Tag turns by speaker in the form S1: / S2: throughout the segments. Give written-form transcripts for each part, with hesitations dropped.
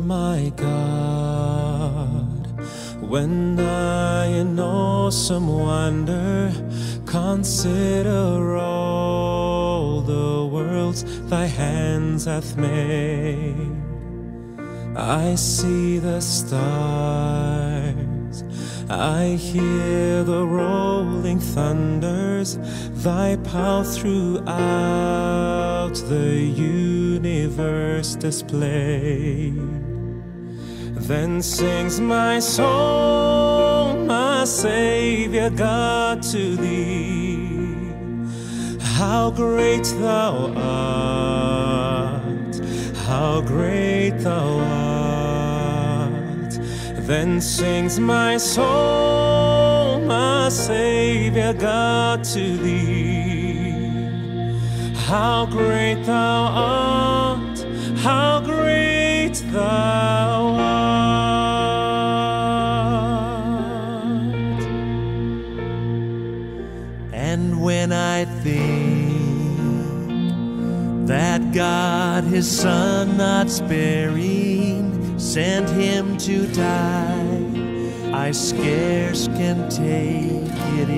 S1: my God, when I in awesome wonder consider all the worlds thy hands hath made. I see the stars, I hear the rolling thunders, thy power throughout the universe displayed. Then sings my soul, my Savior God, to thee. How great thou art, how great thou art. Then sings my soul, my Savior God, to thee. How great thou art, how great thou art.
S2: And when I think that God his Son not sparing sent him to die, I scarce can take it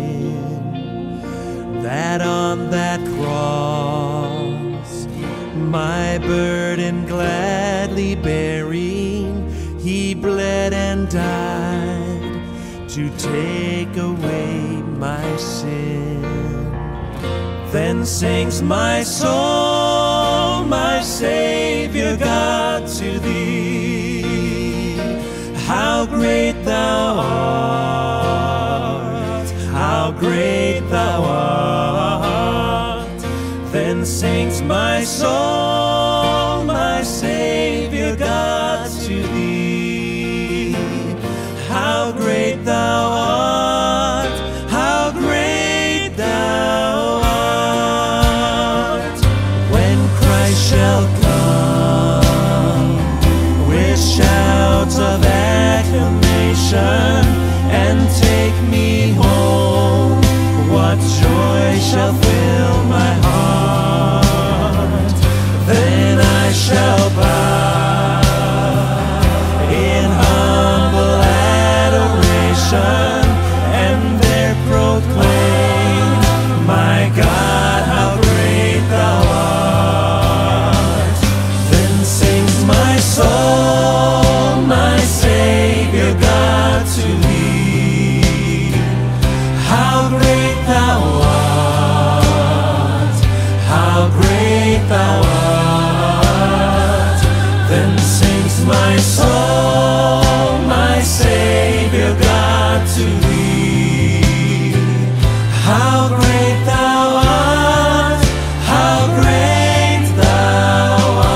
S2: in, that on that cross, my burden gladly bearing, he bled and died to take away my sin. Then sings my soul, my Savior God, to thee. How great thou art, how great thou art. Then sings my soul, my Savior God, to thee. How great thou art, how great thou art. When Christ shall come with shouts of acclamation and take me home, what joy shall fill my heart. Then I shall bow in humble adoration and there proclaim, my God, how great thou art. Then sings my soul, my Savior God, to thee. How great thou art, how great thou art. Then sings my soul, my Savior God, to thee. How great thou art, how great thou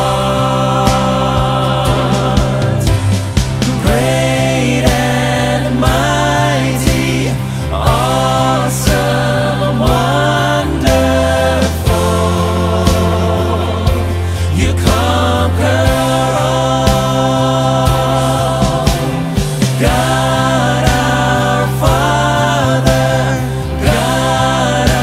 S2: art. Great and mighty, awesome, wonderful, you conquer all. God our Father, God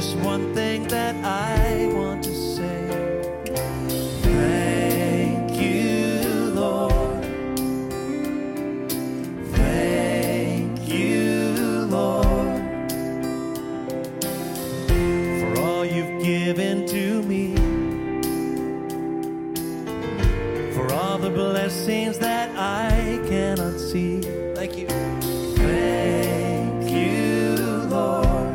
S3: just one thing that I want to say. Thank you, Lord. Thank you, Lord, for all you've given to me, for all the blessings that I cannot see. Thank you. Thank you, Lord.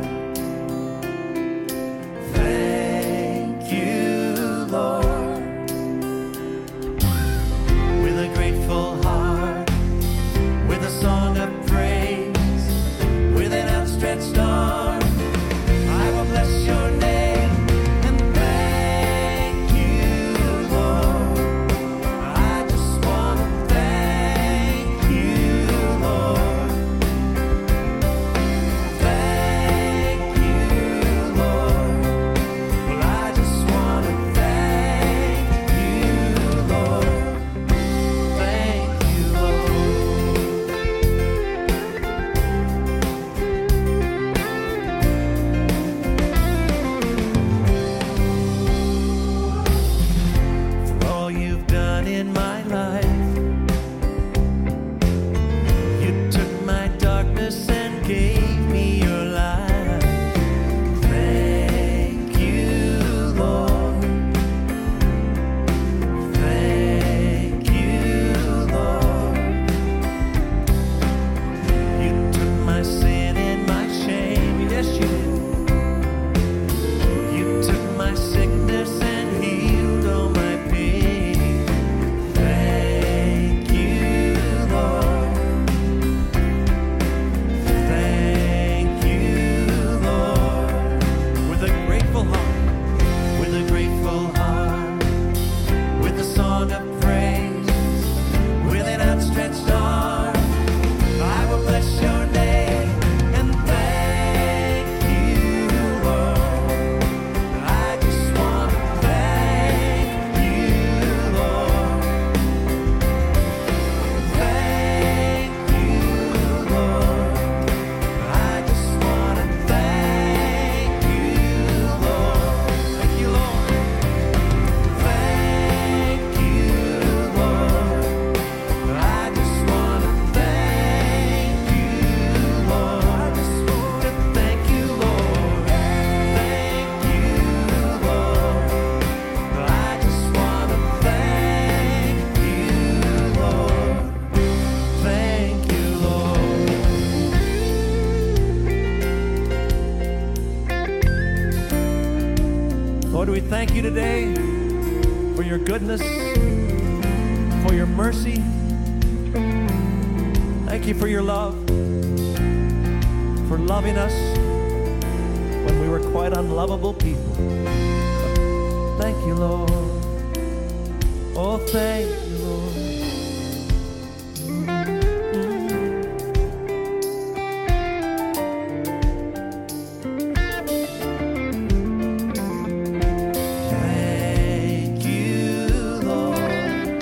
S3: Thank you, Lord. With a grateful heart, with a song of praise, with an outstretched arm, I will bless your name and thank you, Lord. I just want to thank you, Lord. Thank you, Lord. Well, I just want to thank you, Lord. Thank you, Lord. For all you've done in my life, you took my darkness and gave me your light. Thank you, Lord. Thank you, Lord. You took my sin and my shame. Yes, you did. You took my sickness and healed all my pain. Thank you, Lord. Thank you, Lord. With a grateful heart, with a grateful heart, with a song of praise, with an outstretched arm, I will bless your name and thank you, Lord. I just want to thank you, Lord. Thank you, Lord. I just want to thank you, Lord. Thank you, Lord. Thank you, Lord. I just want to thank you, Lord. I just want to thank you, Lord. Thank you, Lord. I just want to thank you, Lord. Thank you, Lord. Lord, we thank you today for your goodness, for your mercy. Thank you for your love, for loving us when we were quite unlovable people. Thank you, Lord. Oh, thank you, Lord. Thank you, Lord.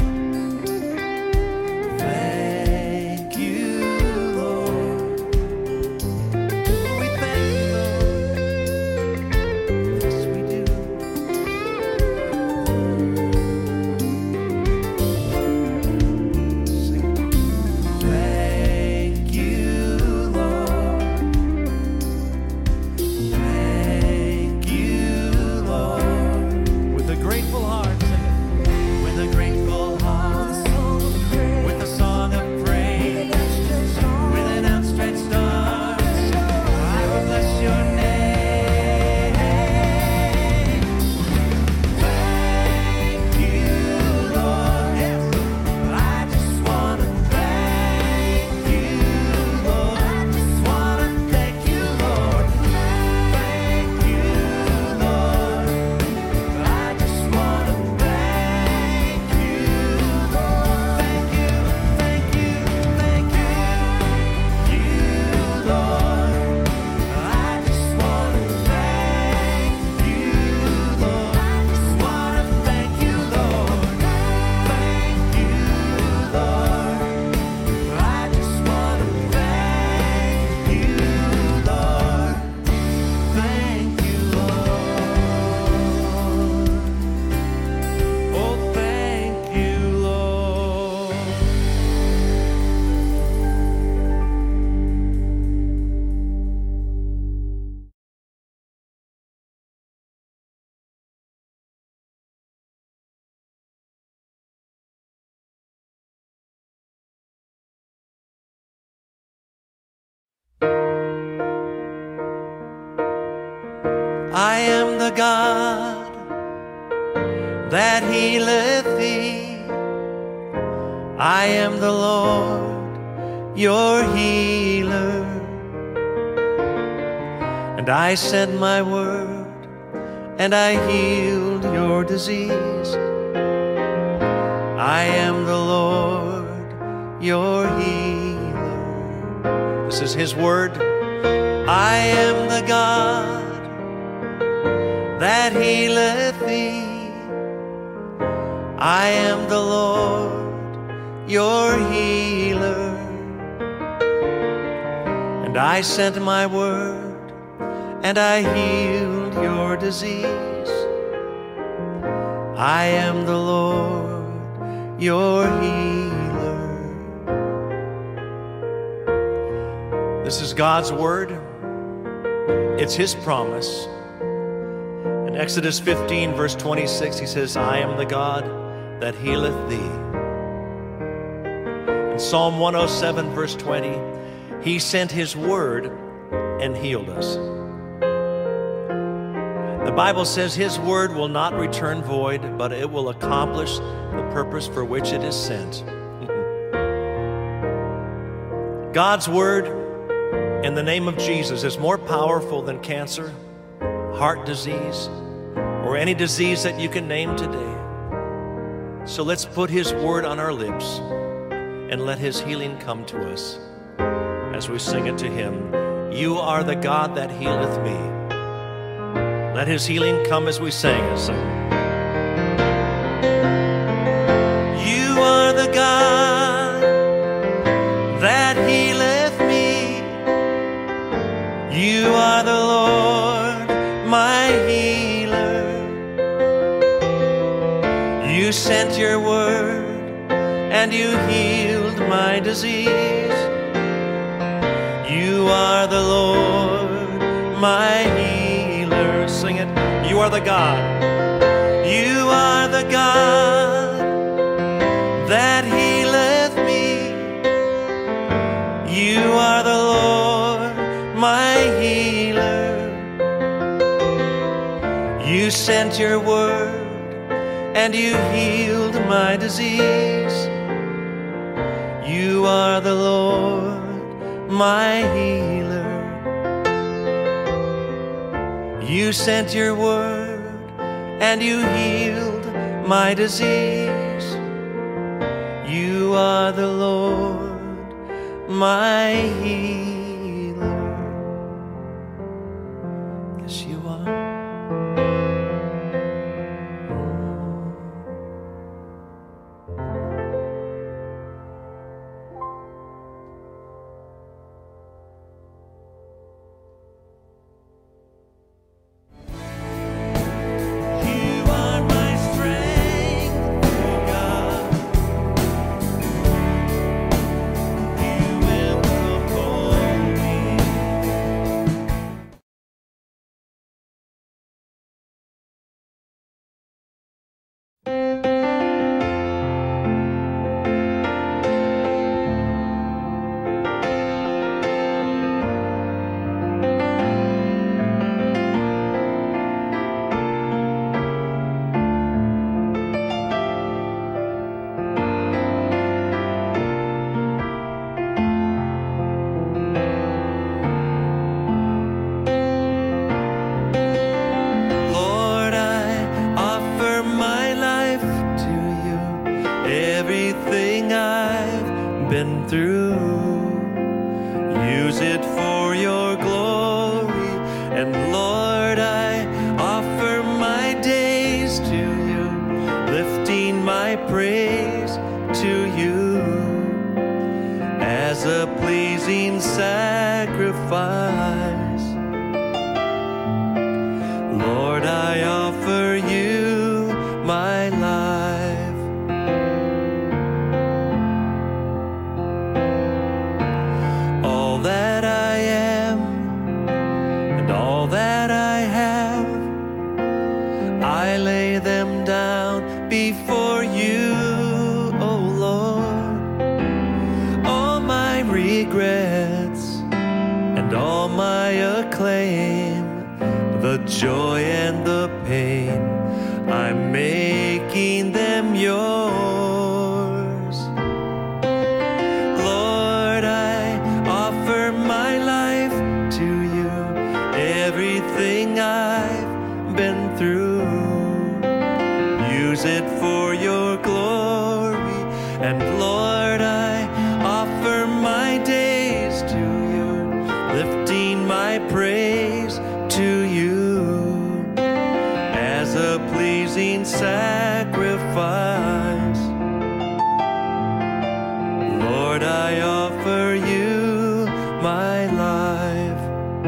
S3: Thank you, Lord. We thank you, Lord. Yes, we do. I am the God that healeth thee. I am the Lord, your healer. And I sent my word, and I healed your disease. I am the Lord, your healer. This is his word. I am the God that healeth thee. I am the Lord, your healer. And I sent my word, and I healed your disease. I am the Lord, your healer. This is God's word. It's his promise. In Exodus 15, verse 26, he says, I am the God that healeth thee. In Psalm 107, verse 20, he sent his word and healed us. The Bible says his word will not return void, but it will accomplish the purpose for which it is sent. God's word in the name of Jesus is more powerful than cancer, heart disease, or any disease that you can name today. So let's put his word on our lips and let his healing come to us as we sing it to him. You are the God that healeth me. Let his healing come as we sing it. You are the God that healeth me. You are the Lord, my healer. You sent your word and you healed my disease. You are the Lord, my healer. Sing it. You are the God. You are the God that healeth me. You are the Lord, my healer. You sent your word and you healed my disease. You are the Lord, my healer. You sent your word and you healed my disease. You are the Lord, my healer. Yes, you are. joy and the pain, I'm making them yours. Lord, I offer my life to you, everything I've been through. Use it for your glory, and Lord, I offer my days to you, lifting my praise to you as a pleasing sacrifice. Lord, I offer you my life.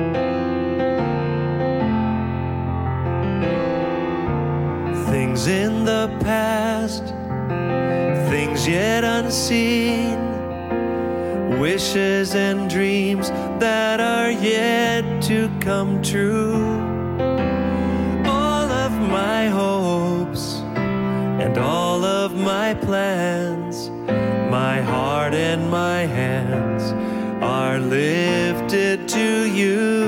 S3: Things in the past, things yet unseen, wishes and dreams that are yet to come true. All of my hopes and all of my plans, my heart and my hands are lifted to you.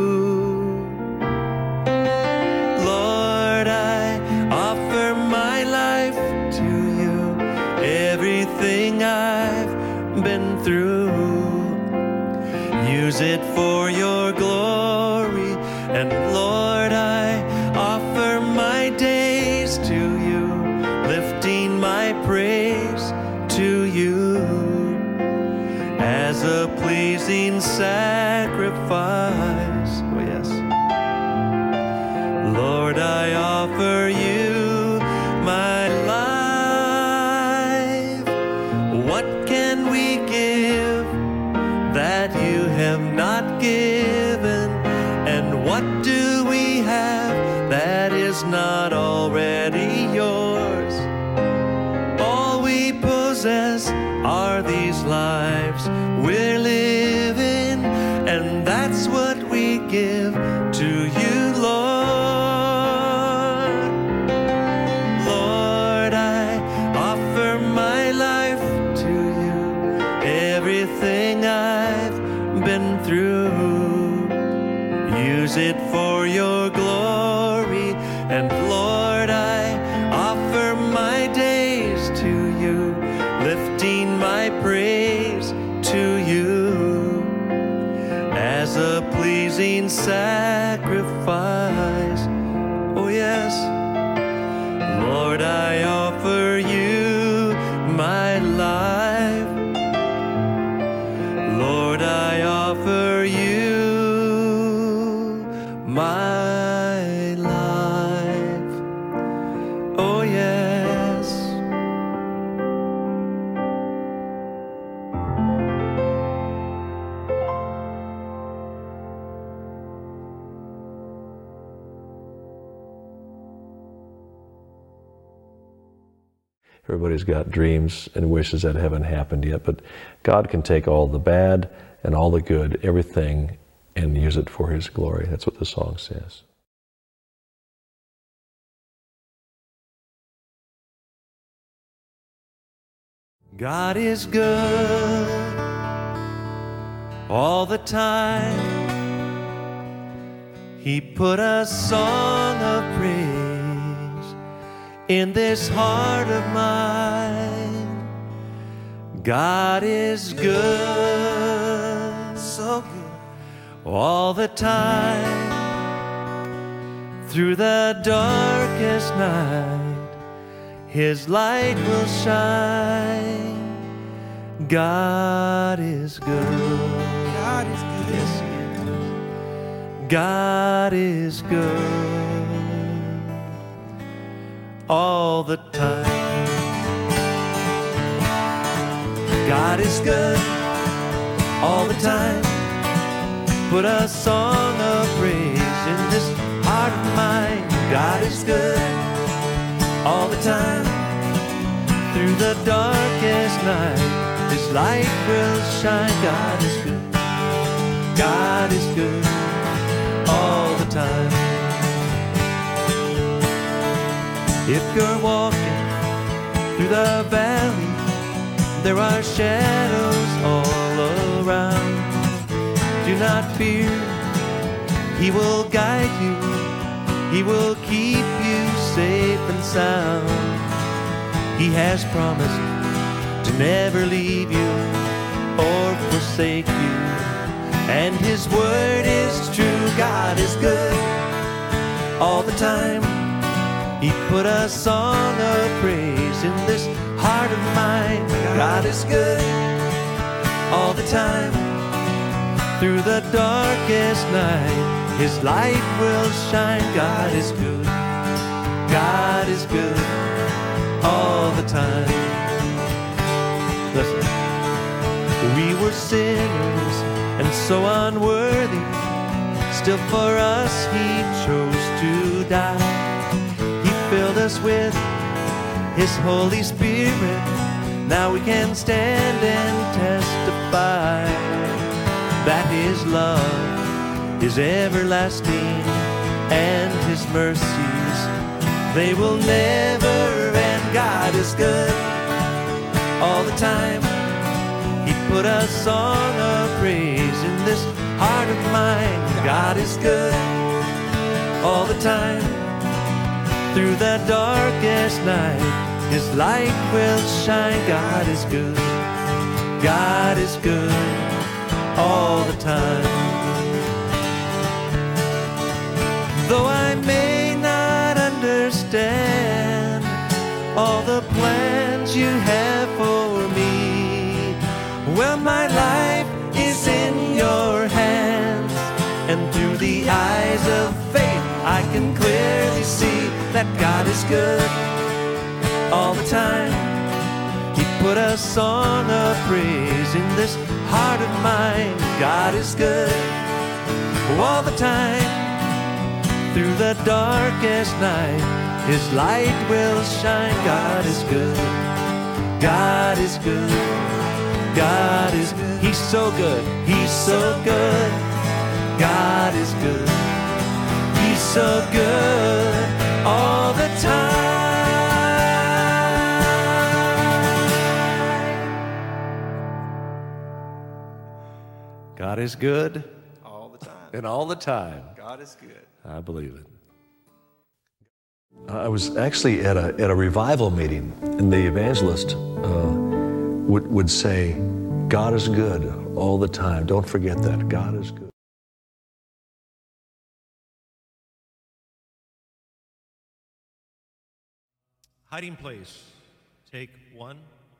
S3: Lord, I offer my life to you, everything I've been through. Use it for your glory, and Lord, I offer my days to you, lifting my praise to you as a pleasing sacrifice. Oh yes. Lord, I offer you my life. What can we give that you have not given? And what do we have that is not already yours? All we possess are these lives we're living, and that's what we give to you, Lord. Lord, I offer my life to you, everything I've been through. Use it for your glory, and Lord, I offer my days to you, lifting my praise to you as a pleasing sacrifice. Oh yes. Lord, I offer you my life. Lord, I offer you my life. Oh yes.
S4: Everybody's got dreams and wishes that haven't happened yet, but God can take all the bad and all the good, everything, and use it for His glory. That's what the song says.
S3: God is good all the time. He put a song of praise in this heart of mine. God is good, so good all the time. Through the darkest night, His light will shine. God is good. God is good. Yes, He is. God is good all the time. God is good all the time. Put a song of praise in this heart of mine. God is good all the time. Through the darkest night, His light will shine. God is good. God is good all the time. If you're walking through the valley, there are shadows all around. Do not fear, He will guide you He will keep you safe and sound. He has promised to never leave you or forsake you. And His word is true. God is good all the time. He put a song of praise in this heart of mine. God is good all the time. Through the darkest night, His light will shine. God is good. God is good all the time. Listen. We were sinners and so unworthy. Still for us He chose to die. He filled us with His Holy Spirit. Now we can stand and testify that His love is everlasting and His mercies, they will never end. God is good all the time. He put a song of praise in this heart of mine. God is good all the time. Through the darkest night, His light will shine. God is good. God is good all the time. Though I may not understand all the plans You have for me, well, my life is in Your hands, and through the eyes of faith I can clearly see that God is good all the time. He put a song of praise in this heart of mine. God is good all the time. Through the darkest night, His light will shine. God is good. God is good. God is good. He's so good. He's so good. God is good. He's so good all the time. God is good
S5: All the time.
S3: and all the time.
S5: God is good.
S3: I believe it.
S4: I was actually at a revival meeting, and the evangelist would say, God is good all the time. Don't forget that. God is good.
S3: Hiding place. Take one.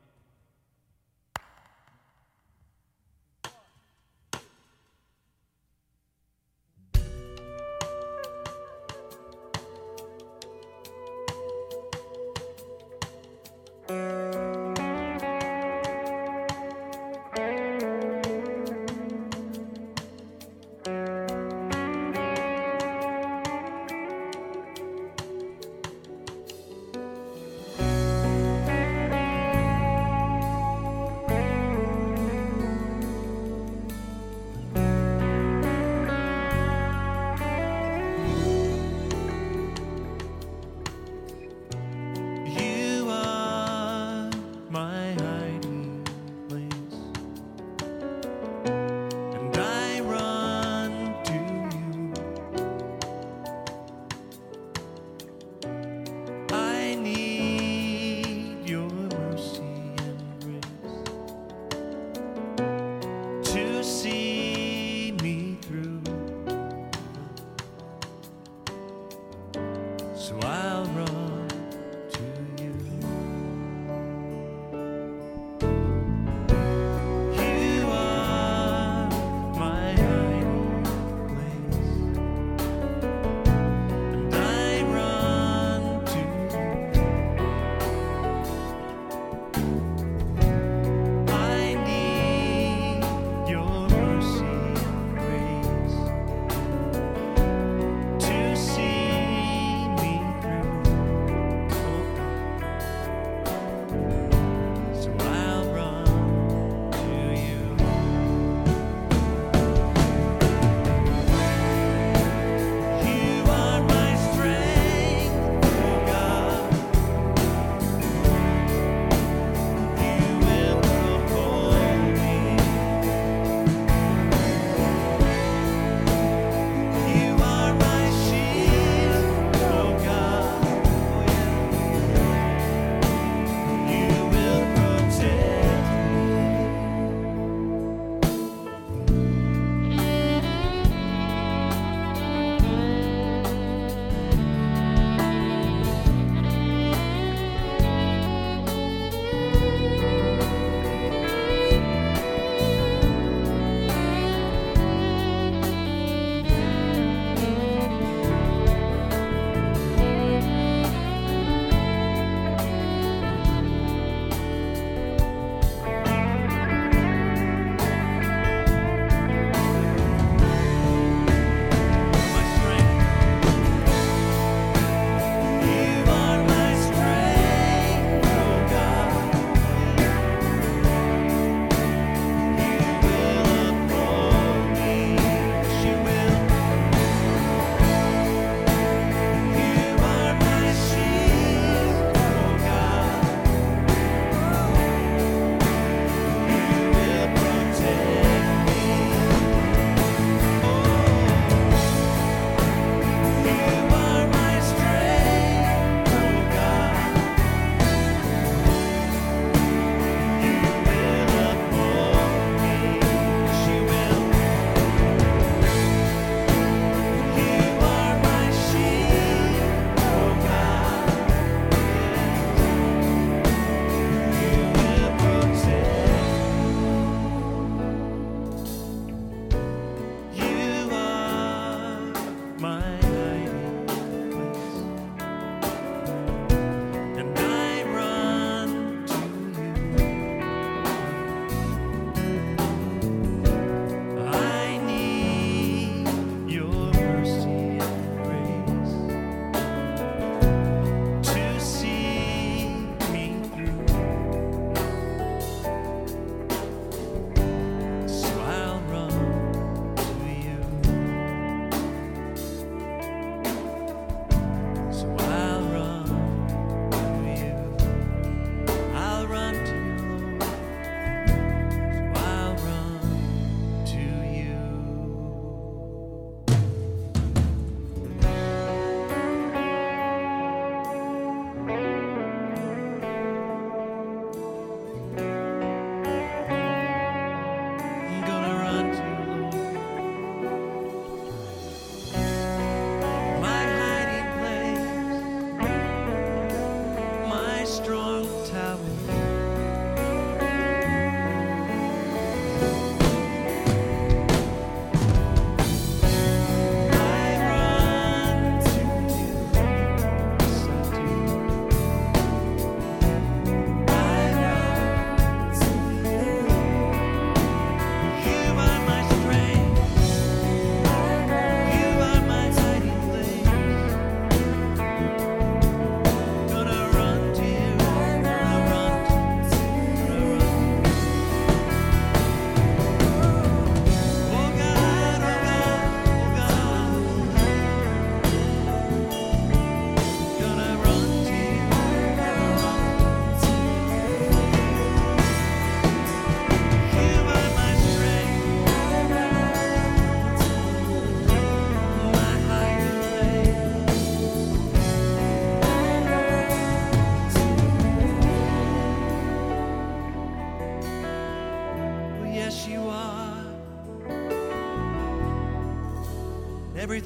S3: So I'll run to you. You are my hiding place, and I run to you. I need your mercy and grace to see me through.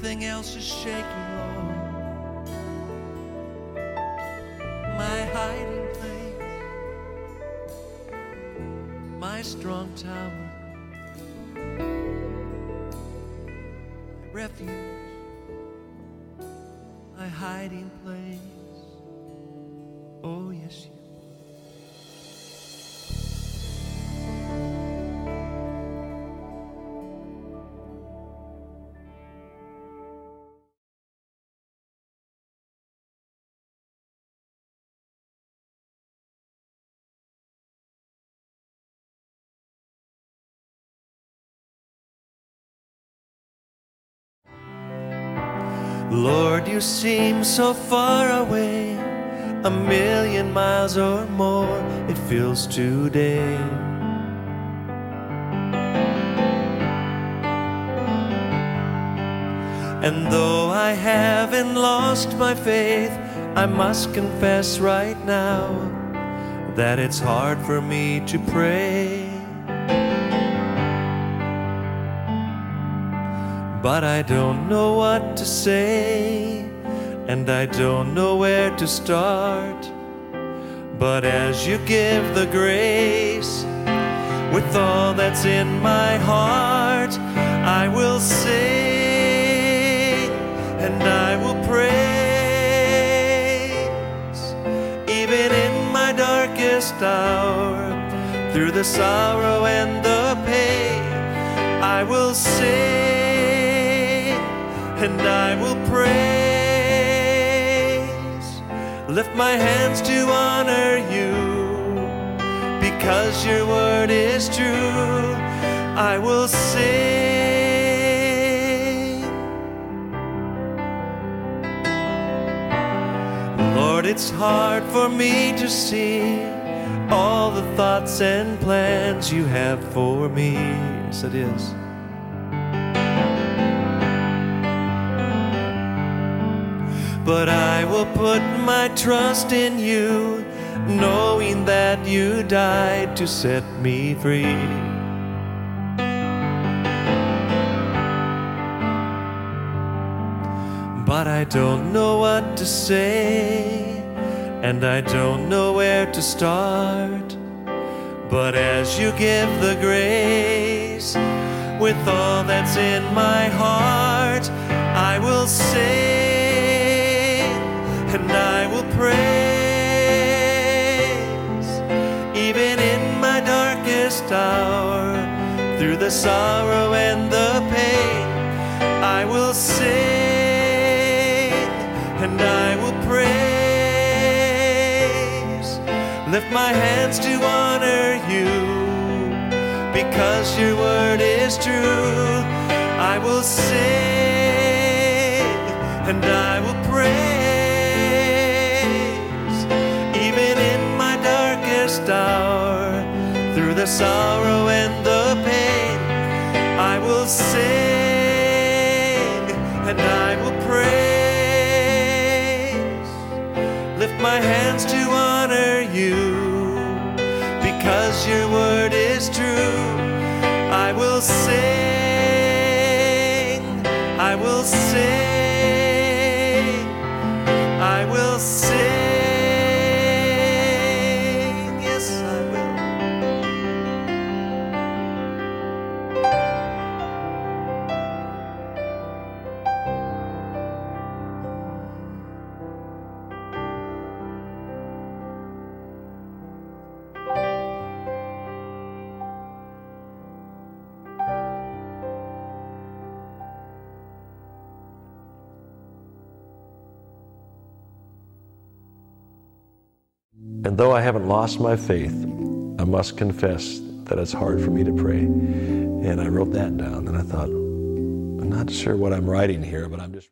S3: everything else is shaking, Lord. My hiding place, my strong tower, my refuge, my hiding place. Oh, yes, you. Lord, you seem so far away, 1,000,000 miles or more it feels today. And though I haven't lost my faith, I must confess right now that it's hard for me to pray. But I don't know what to say, and I don't know where to start. But as you give the grace, with all that's in my heart, I will sing and I will praise. Even in my darkest hour, through the sorrow and the pain, I will sing and I will praise. Lift my hands to honor you, because your word is true. I will sing. Lord, it's hard for me to see all the thoughts and plans you have for me. Yes, it is. But I will put my trust in you, knowing that you died to set me free. But I don't know what to say, and I don't know where to start. But as you give the grace, with all that's in my heart, I will sing and I will praise. Even in my darkest hour, through the sorrow and the pain, I will sing and I will praise. Lift my hands to honor you, because your word is true. I will sing and I will praise. Even in my darkest hour, through the sorrow and the pain, I will sing and I will praise. Lift my hands to honor you, because your word is true. I will sing, I will sing, I will sing. Yes, I will.
S4: And though I haven't lost my faith, I must confess that it's hard for me to pray. And I wrote that down, and I thought, I'm not sure what I'm writing here, but I'm just...